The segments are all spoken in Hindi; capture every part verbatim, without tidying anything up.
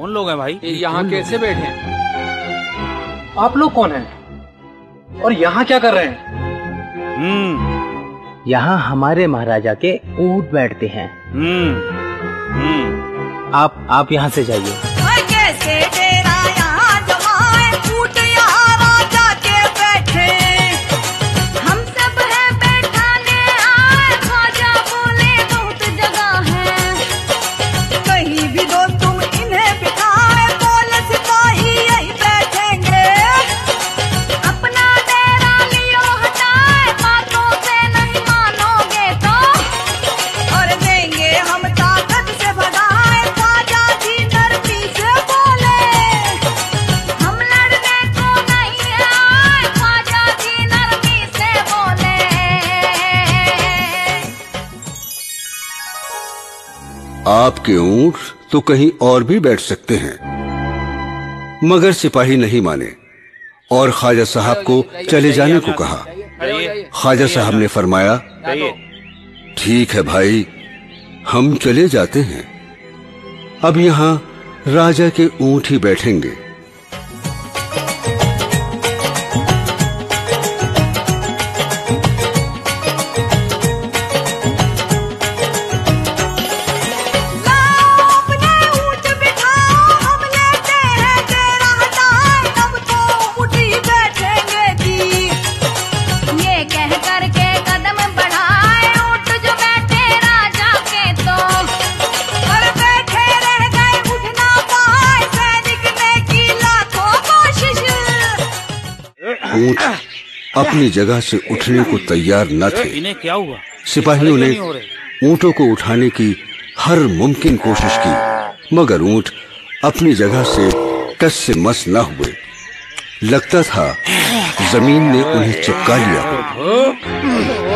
कौन लोग हैं भाई? यहाँ कैसे बैठे? आप लोग कौन हैं और यहाँ क्या कर रहे हैं? हम्म यहाँ हमारे महाराजा के ऊंट बैठते हैं। हम्म हम्म आप आप यहाँ से जाइए। कैसे डेरा यहाँ जमाए, ऊंट यहाँ राजा के बैठे, हम सब है बैठाने आए, ख्वाजा बोले बहुत जगह है, कहीं भी दो तुम इन्हें बिठाए, बोले सिपाही यही बैठेंगे, अपना डेरा लियो हटाए, बातों से नहीं मानोगे तो, और देंगे हम ताकत से भगाए, ख्वाजा जी नरमी से बोले, हम लड़ने को नहीं आए, ख्वाजा जी नरमी से बोले। आपके ऊंट तो कहीं और भी बैठ सकते हैं, मगर सिपाही नहीं माने और ख्वाजा साहब को चले जाने को कहा। ख्वाजा साहब ने फरमाया, ठीक है भाई, हम चले जाते हैं, अब यहाँ राजा के ऊंट ही बैठेंगे। लाओ अपने ऊंट बिठाओ, हम लेते हैं डेरा हटाए, अब तो ऊंट ही बैठेंगे जी, ये कह करके कदम बढ़ाए, ऊंट जो बैठे राजा के तो, और बैठे रह गए उठ ना पाए, सैनिक ने की लाखों कोशिश। ऊंट अपनी जगह से उठने को तैयार न थे। इन्हें क्या हुआ? सिपाहियों ने ऊंटों को उठाने की हर मुमकिन कोशिश की, मगर ऊंट अपनी जगह से टस से मस न हुए। लगता था जमीन ने उन्हें चिपका लिया।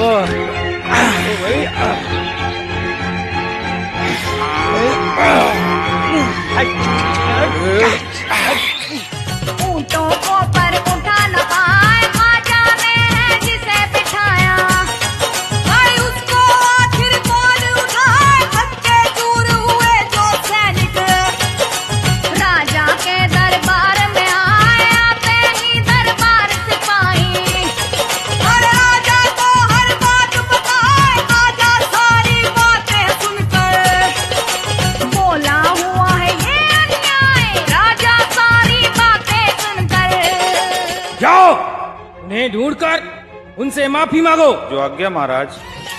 ऊंटों को पर उठा न पाए, ख्वाजा ने है जिसे बिठाया, भाई उसको आखिर कौन उठाए, थके चूर हुए जो सैनिक, राजा के दरबार में आए, आते ही दरबार सिपाही, हर राजा को हर बात बताए, राजा सारी बातें सुनकर बोला हुआ है ये अन्याय, राजा सारी बातें सुनकर। जाओ, उन्हें ढूंढकर उनसे माफी मांगो। जो आज्ञा महाराज।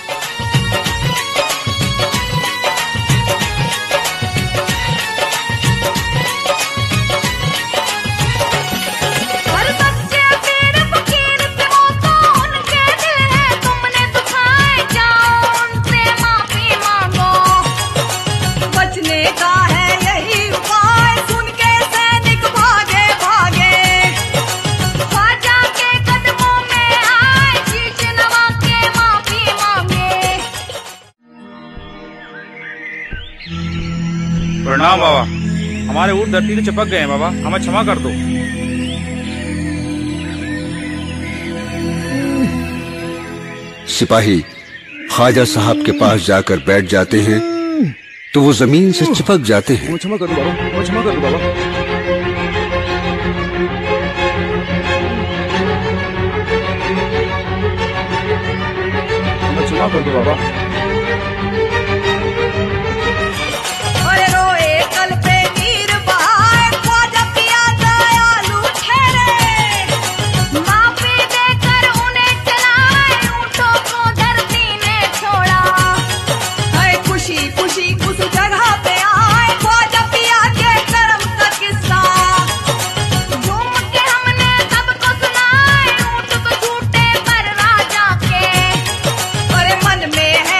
हर बच्चे पीर फकीर से वो तो उनके दिल है, तुमने दुखाए, जाओ उनसे माफी मांगो, बचने का है यही उपाय, सुन के सैनिक भागे भागे, ख्वाजा के कदमों में आए, शीश नवा के माफी मांगे। प्रणाम बाबा, हमारे ऊँट धरती से चिपक गए हैं बाबा, हमें क्षमा कर दो। सिपाही ख्वाजा साहब के पास जाकर बैठ जाते हैं तो वो जमीन से चिपक जाते हैं। क्षमा कर दो बाबा, क्षमा कर दो बाबा। क्षमा कर दो बाबा। और रोए कल पे नीर बहाए, ख्वाजा पिया दयालु ठहरे, माफी देकर उन्हें चलाए, ऊंटों को धरती ने छोड़ा, है खुशी खुशी उस जगह पे आए, ख्वाजा पिया के कर्म का किस्सा, झूम के हमने सबको सुनाए, ऊंट को छूटे पर राजा के, और मन में है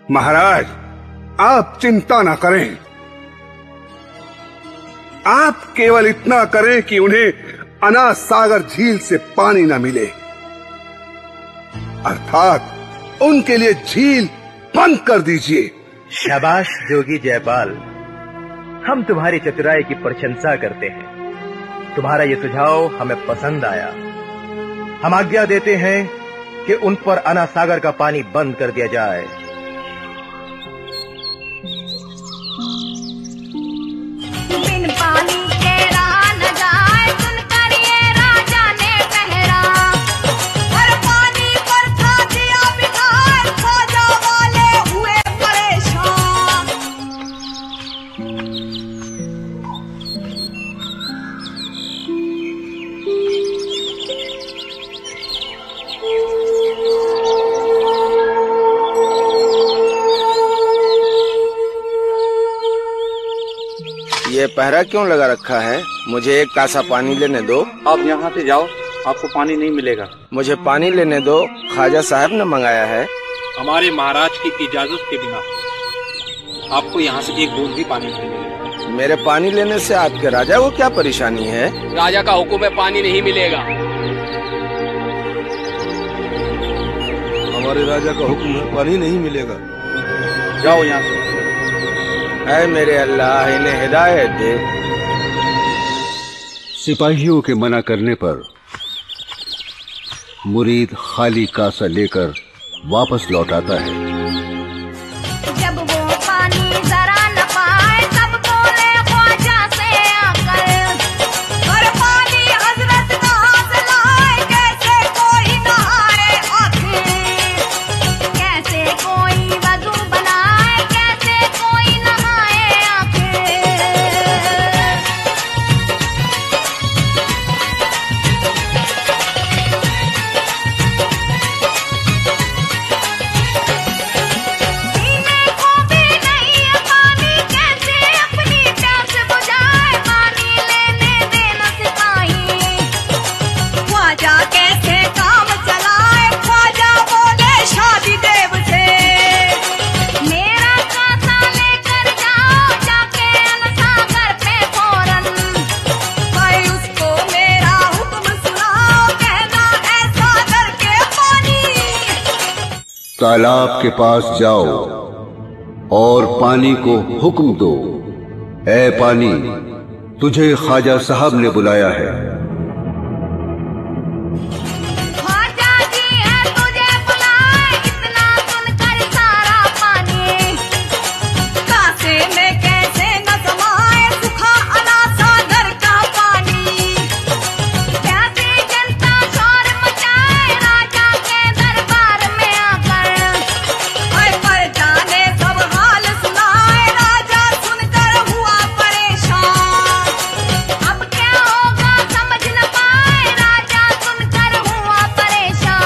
महाराज, आप चिंता ना करें। आप केवल इतना करें कि उन्हें अनाथ सागर झील से पानी न मिले, अर्थात उनके लिए झील बंद कर दीजिए। शाबाश जोगी जयपाल, हम तुम्हारी चतुराई की प्रशंसा करते हैं। तुम्हारा ये सुझाव हमें पसंद आया। हम आज्ञा देते हैं कि उन पर अनाथ सागर का पानी बंद कर दिया जाए। बिन पानी के रहा न जाए, सुनकर ये राजा ने पहरा। हर पानी पर था दिया बिगाड़, ख्वाजा वाले हुए परेशान। ये पहरा क्यों लगा रखा है? मुझे एक कासा पानी लेने दो। आप यहाँ से जाओ, आपको पानी नहीं मिलेगा। मुझे पानी लेने दो, ख्वाजा साहब ने मंगाया है। हमारे महाराज की इजाजत के बिना आपको यहाँ से एक बूंद भी पानी नहीं मिलेगा। मेरे पानी लेने से आपके राजा को क्या परेशानी है? राजा का हुक्म है, पानी नहीं मिलेगा। हमारे राजा का हुक्म है, पानी नहीं मिलेगा। जाओ यहाँ से। ऐ मेरे अल्लाह, इन्हें हिदायत दे। सिपाहियों के मना करने पर मुरीद खाली कासा लेकर वापस लौट आता है। जब वो पानी जरा न पाए, तब बोले ख्वाजा से आकर, हर पानी हजरत कहाँ से लाए, कैसे कोई नहाए आखिर, कैसे कोई वजू बनाए, कैसे कोई नहाए आखिर। पीने को भी नहीं है पानी, कैसे अपनी प्यास बुझाए, पानी लेने देना सिपाही। ख्वाजा कैसे काम चलाए, ख्वाजा बोले शादी देव से, मेरा कासा लेकर जाओ, जाके अनसागर पे फौरन, भाई उसको मेरा हुक्म सुनाओ, कहना ऐसा करके पानी। तालाब के पास जाओ और पानी को हुक्म दो, ऐ पानी, तुझे ख्वाजा साहब ने बुलाया है। ख्वाजा जी है तुझे बुलाए, इतना सुनकर सारा पानी कासे में कैसे न समाए, सुखा अनासागर का पानी। प्यासी जनता शोर मचाए, राजा के दरबार में आकर, हाय प्रजा ने सब हाल सुनाए, राजा सुनकर हुआ परेशान। अब क्या होगा समझ न पाए, राजा सुनकर हुआ परेशान।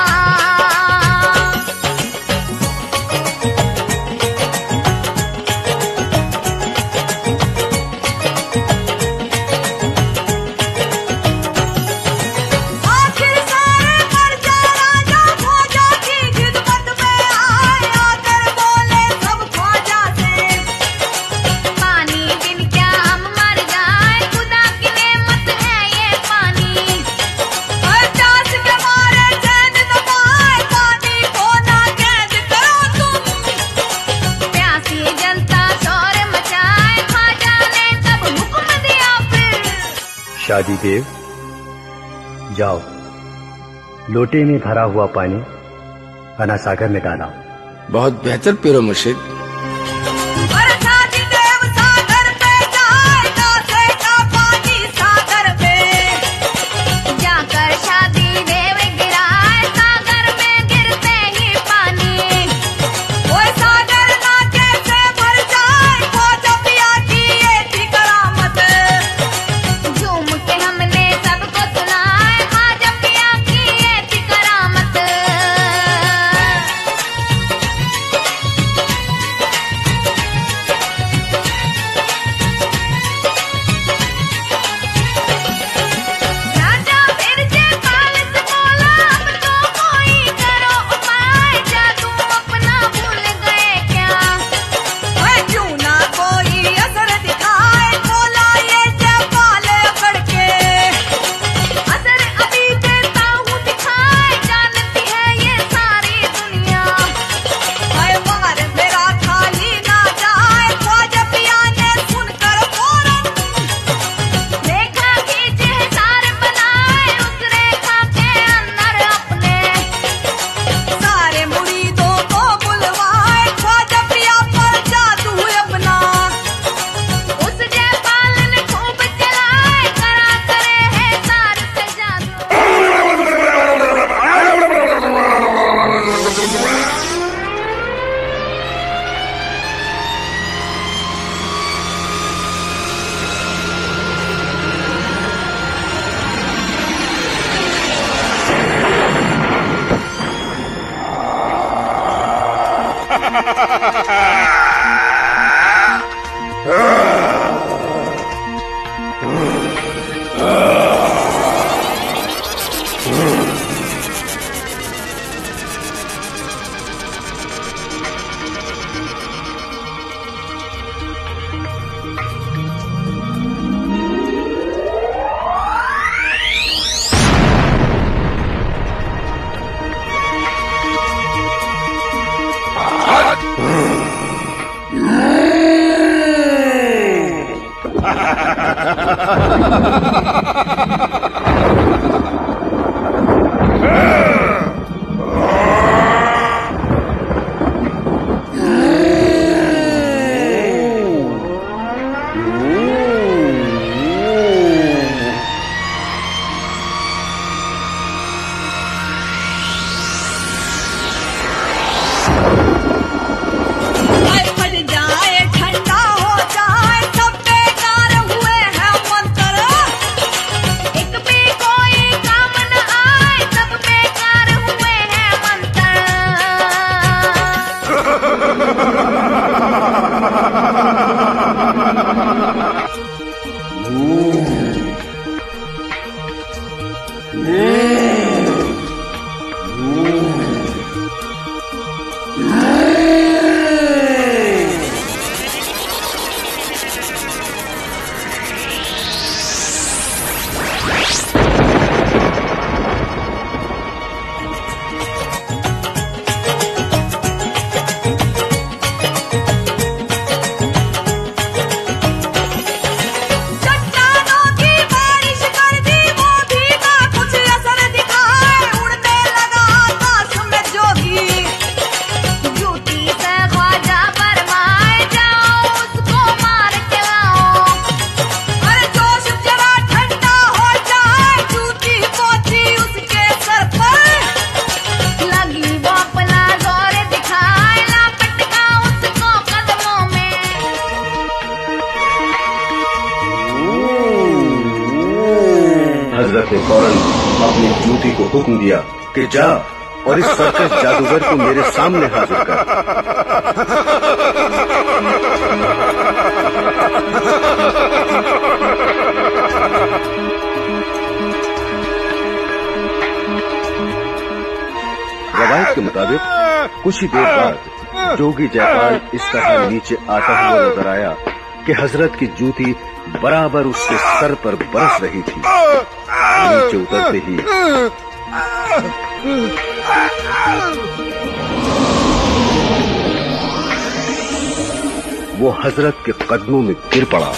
आखिर सारे प्रजा राजा ख्वाजा की खिदमत में आए, आकर बोले सब ख्वाजा से, पानी बिन क्या हम मर जाए, खुदा की नेमत है ये पानी। हर प्यास के मारे चैन न पाए, पानी को ना कैद करो तुम। प्यासी जनता शोर मचाए, ख्वाजा ने तब हुक्म दिया फिर, शादी देव, जाओ, लोटे में भरा हुआ पानी अनाथ सागर में डाला। बहुत बेहतर पीरो मुर्शिद। और शादी देव सागर पे जाए, कासे का पानी सागर पे, जाकर शादी देव गिराए, सागर में गिरते ही पानी, वो सागर ना कैसे भर जाए, ख्वाजा पिया की ये थी करामत। झूम के हमने सबको सुनाए, ख्वाजा पिया की ये थी करामत। हजरत ने फौरन अपनी जूती को हुक्म दिया कि जा और इस सर्कस जादूगर को मेरे सामने हाजिर कर। रवायत के मुताबिक कुछ ही देर बाद जोगी जयपाल इस तरह नीचे आता हुआ नजर आया कि हजरत की जूती बराबर उसके सर पर बरस रही थी। नीचे उतरते ही वो हजरत के कदमों में गिर पड़ा।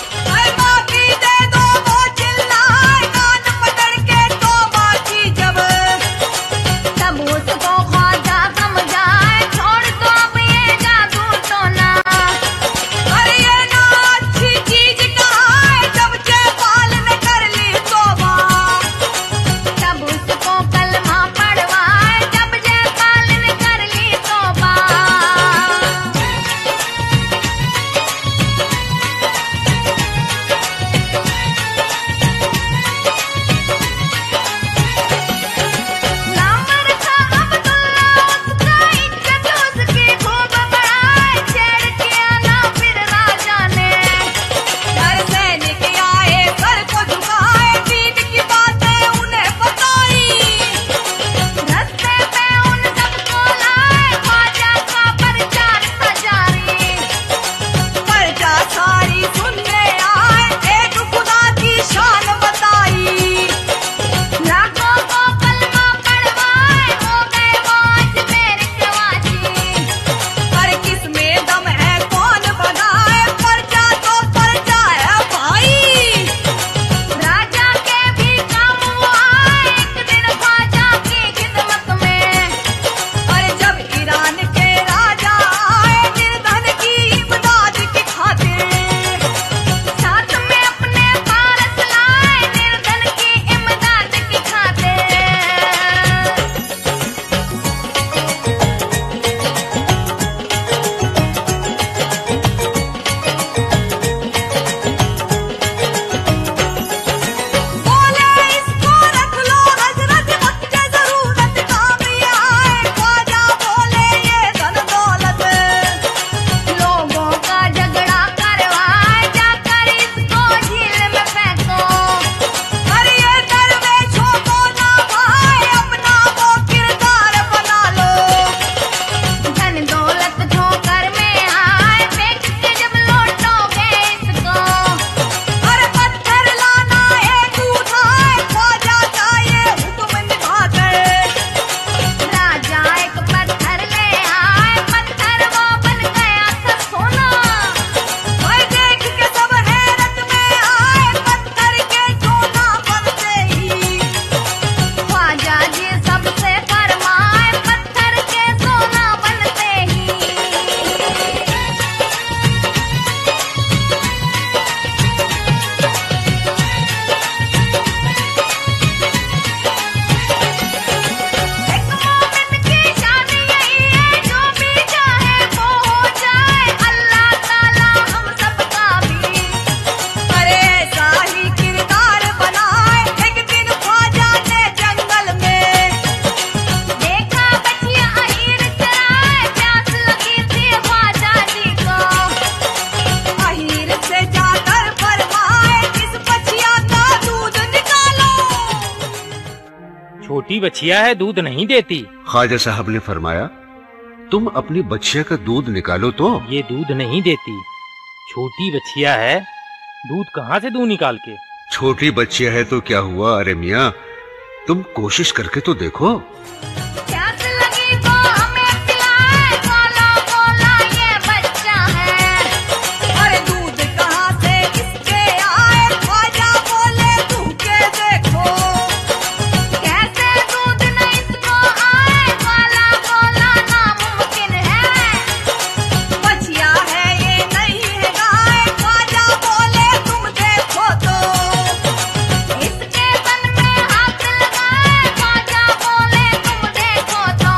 छोटी बच्चिया है, दूध नहीं देती। ख्वाजा साहब ने फरमाया, तुम अपनी बच्चिया का दूध निकालो तो। ये दूध नहीं देती, छोटी बच्चिया है, दूध कहाँ से दूं निकाल के। छोटी बच्चिया है तो क्या हुआ, अरे मियाँ तुम कोशिश करके तो देखो। प्यास लगी तो हमें पिलाए, बोला बोला ये बच्चा है। अरे दूध कहाँ से किसके आए, ख्वाजा बोले धूके देखो। कैसे दूध न इसको आए, बोला बोला नामुमकिन है। बच्चिया है ये नहीं है गाय, ख्वाजा बोले तुम देखो तो। इसके तन में हाथ लगाए, ख्वाजा बोले तुम देखो तो।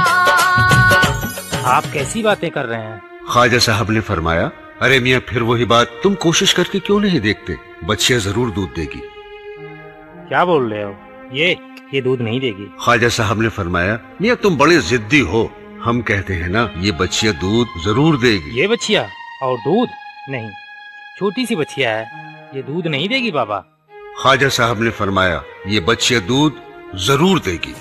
आप कैसी बातें कर रहे हैं। ख्वाजा साहब ने फरमाया, अरे मियाँ फिर वही बात, तुम कोशिश करके क्यों नहीं देखते, बच्चिया जरूर दूध देगी। क्या बोल रहे हो, ये ये दूध नहीं देगी। ख्वाजा साहब ने फरमाया, मियाँ तुम बड़े जिद्दी हो, हम कहते हैं ना ये बच्चिया दूध जरूर देगी। ये बच्चिया और दूध नहीं, छोटी सी बच्चिया है, ये दूध नहीं देगी बाबा। ख्वाजा साहब ने फरमाया, ये बच्चिया दूध जरूर देगी।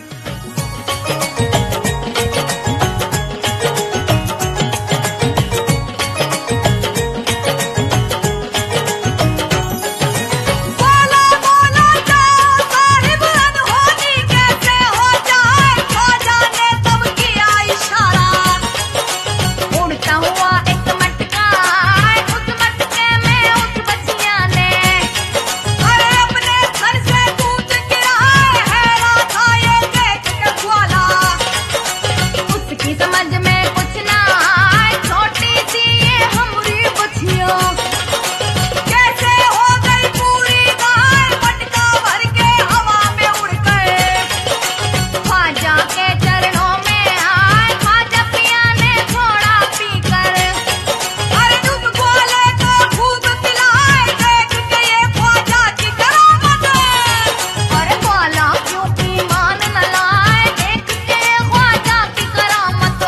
बोला बोला जाओ साहिब, अनहोनी कैसे हो जाए। ख्वाजा ने तब किया इशारा, उड़ता हुआ एक मटका, उस मटके में उस बच्चिया ने अरे अपने सर से दूध गिराए। हैरान था ये देख के ग्वाला, उसकी समझ में कुछ ना आए। छोटी सी ये हमरी बच्चिया कैसे हो गई पूरी गाय। मटका भर के हवा में उड़ गए, ख्वाजा के चरणों में आए। ख्वाजा पिया ने थोड़ा पीकर अरे दूध ग्वाले को खूब पिलाए। देख के ये ख्वाजा की करामत, अरे ग्वाला क्यों ईमान न लाए। देख के ख्वाजा की करामत।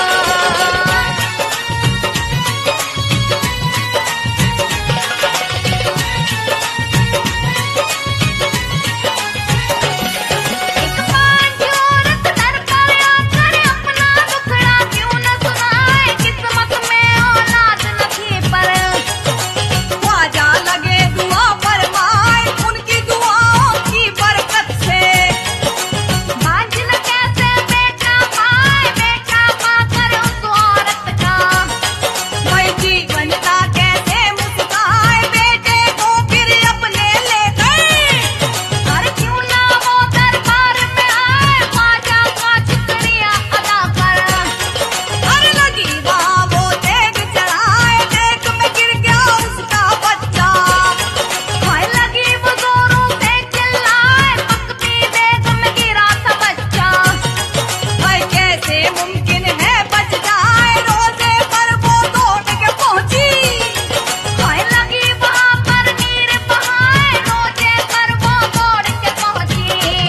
एक बार औरत दर पर आकर अपना दुखड़ा क्यों न सुनाए। किस्मत में औलाद न थी पर ख्वाजा लगे दुआ फरमाए। उनकी दुआओं की बरकत से बाज न कैसे बेटा पाए। बेटा पाकर उस औरत का भाई जीवन का कैसे मुस्काए। बेटे को फिर अपने ले गए, अरे क्यों ना वो दरबार में आए। ख्वाजा का शुक्रिया अदा कर अरे लगी वहाँ वो देग चढ़ाए। देग में गिर गया उसका बच्चा, हाय लगी वो जोरों से चिल्लाए। पकती देग में गिरा था बच्चा, हाय कैसे मुमकिन है बच जाए। रोजे पर वो दौड़ के पहुंची, हाय लगी वहाँ पर नीर बहाए। रोजे पर वो दौड़ के पहुंची।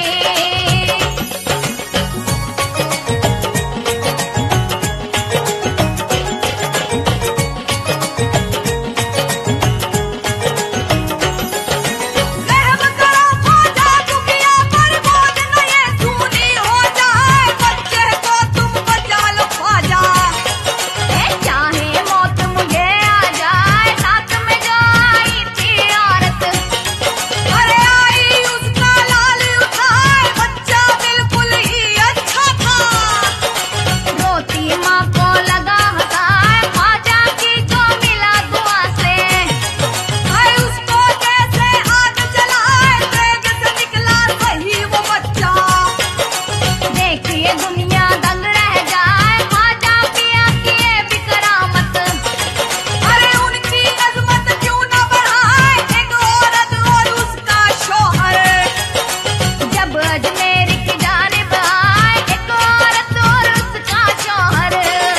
रहम करो ख्वाजा दुखिया पर, बोझ न ये सूनी हो जाए। बच्चे को तुम बचा लो ख्वाजा, ए चाहे मौत मुझे आ जाए। साथ में जो आई थी औरत, अरे आई उसका लाल उठाए। बच्चा बिल्कुल ही अच्छा था, रोती माँ को लगा हंसाए। ख्वाजा की जो मिला दुआ से, हाय उसको कैसे आग जलाए। देग से निकला सही वो बच्चा, देखिए दुनिया दंग रह जाए। ख्वाजा पिया किए भी करामत, अरे उनकी अजमत क्यों न बढ़ाए। एक औरत और उसका शौहर जब अजमेर की जानिब आए। एक औरत और उसका शौहर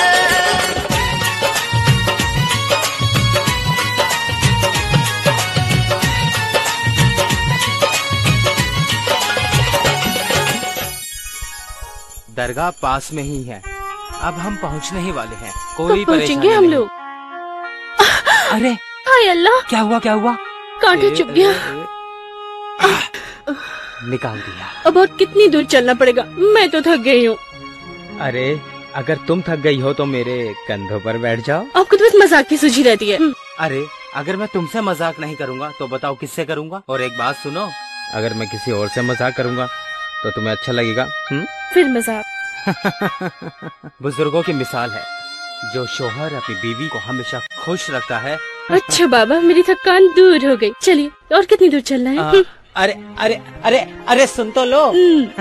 दरगाह पास में ही है, अब हम पहुंचने ही वाले हैं। कोई कब पहुंचेंगे परेशानी हम नहीं। लोग। अरे हाय अल्लाह, क्या हुआ क्या हुआ। कांटा चुभ गया। निकाल दिया। अब और कितनी दूर चलना पड़ेगा? मैं तो थक गई हूँ। अरे अगर तुम थक गई हो तो मेरे कंधों पर बैठ जाओ। आपको तो बस मजाक की सूझी रहती है। अरे अगर मैं तुमसे मजाक नहीं करूँगा तो बताओ किससे करूँगा? और एक बात सुनो, अगर मैं किसी और से मजाक करूँगा तो तुम्हें अच्छा लगेगा? हुँ? फिर मजाक। बुजुर्गों की मिसाल है, जो शोहर अपनी बीवी को हमेशा खुश रखता है। अच्छा बाबा, मेरी थकान दूर हो गई। चलिए, और कितनी दूर चलना है? आ, अरे अरे अरे अरे सुन तो लो।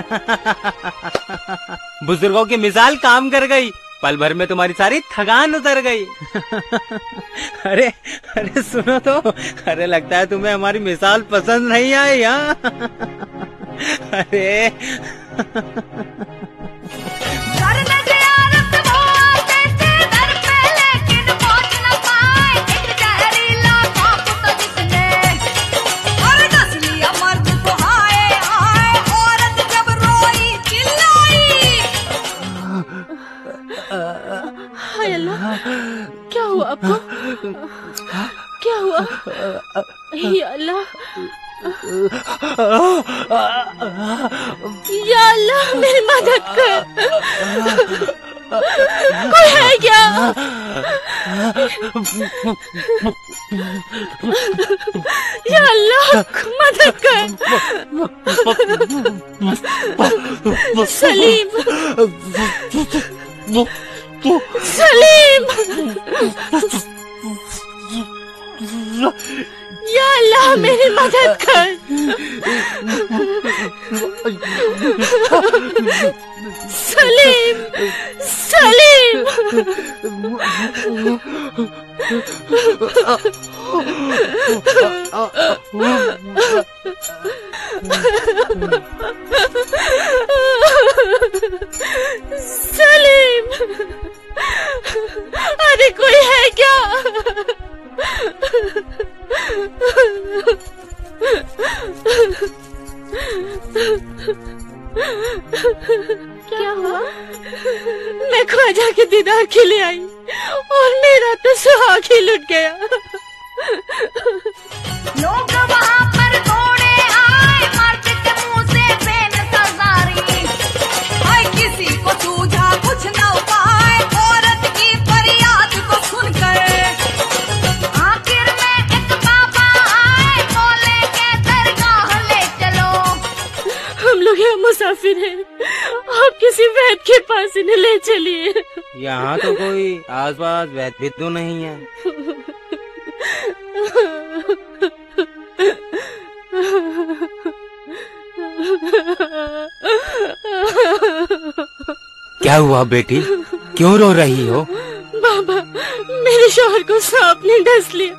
बुजुर्गों की मिसाल काम कर गई, पल भर में तुम्हारी सारी थकान उतर गई। अरे अरे सुनो तो, अरे लगता है तुम्हें हमारी मिसाल पसंद नहीं आई। हाँ अरे हाय अल्लाह, क्या हुआ आपको? क्या हुआ? या अल्लाह, या अल्लाह, मेरी मदद कर। कोई है क्या? या अल्लाह, मदद कर। सलीम, सलीम, या अल्लाह, मेरी मदद कर। सलीम, सलीम। सलीम, अरे कोई है क्या? क्या हुआ? मैं ख्वाजा के दीदार के लिए आई और मेरा तो सुहाग ही लुट गया। लोग वहाँ पर दौड़े आए, मार्केट के मुंह से बेनज़ारी। हाय किसी को सूझा कुछ न उपाय, औरत की फरियाद को सुनकर आखिर में एक बाबा आए, बोले के दरगाह ले चलो। हम लोग यहाँ मुसाफिर हैं, आप किसी वैद्य के पास इन्हें ले चलिए। यहाँ तो कोई आसपास वैद्य भी तो नहीं है। क्या हुआ बेटी, क्यों रो रही हो? बाबा, मेरे शौहर को सांप ने डस लिया।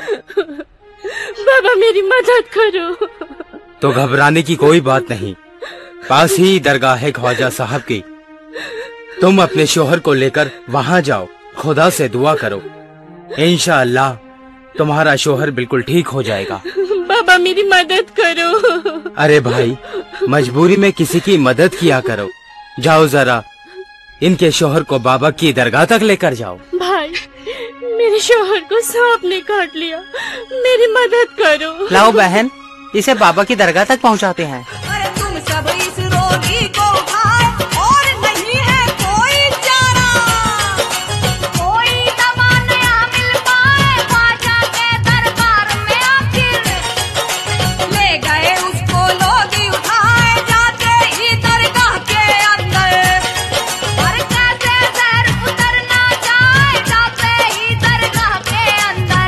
बाबा, मेरी मदद करो। तो घबराने की कोई बात नहीं, पास ही दरगाह है ख्वाजा साहब की। तुम अपने शौहर को लेकर वहाँ जाओ, खुदा से दुआ करो, इंशाअल्लाह तुम्हारा शौहर बिल्कुल ठीक हो जाएगा। बाबा, मेरी मदद करो। अरे भाई, मजबूरी में किसी की मदद किया करो। जाओ जरा इनके शौहर को बाबा की दरगाह तक लेकर जाओ। भाई, मेरे शौहर को सांप ने काट लिया, मेरी मदद करो। लाओ बहन, इसे बाबा की दरगाह तक पहुंचाते हैं। अरे तुम सब इस रोगी को उठाओ, और नहीं है कोई चारा। कोई दवा नया मिल पाए, ख्वाजा के दरबार में आखिर ले गए उसको लोग उठाए, जाते ही दरगाह के अंदर। पर कैसे जहर उतर ना जाए, जाते ही दरगाह के अंदर।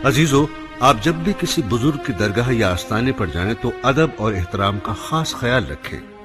अजीजों, आप जब भी किसी बुजुर्ग की दरगाह या आस्थाने पर जाएं तो अदब और एहतराम का खास ख्याल रखें।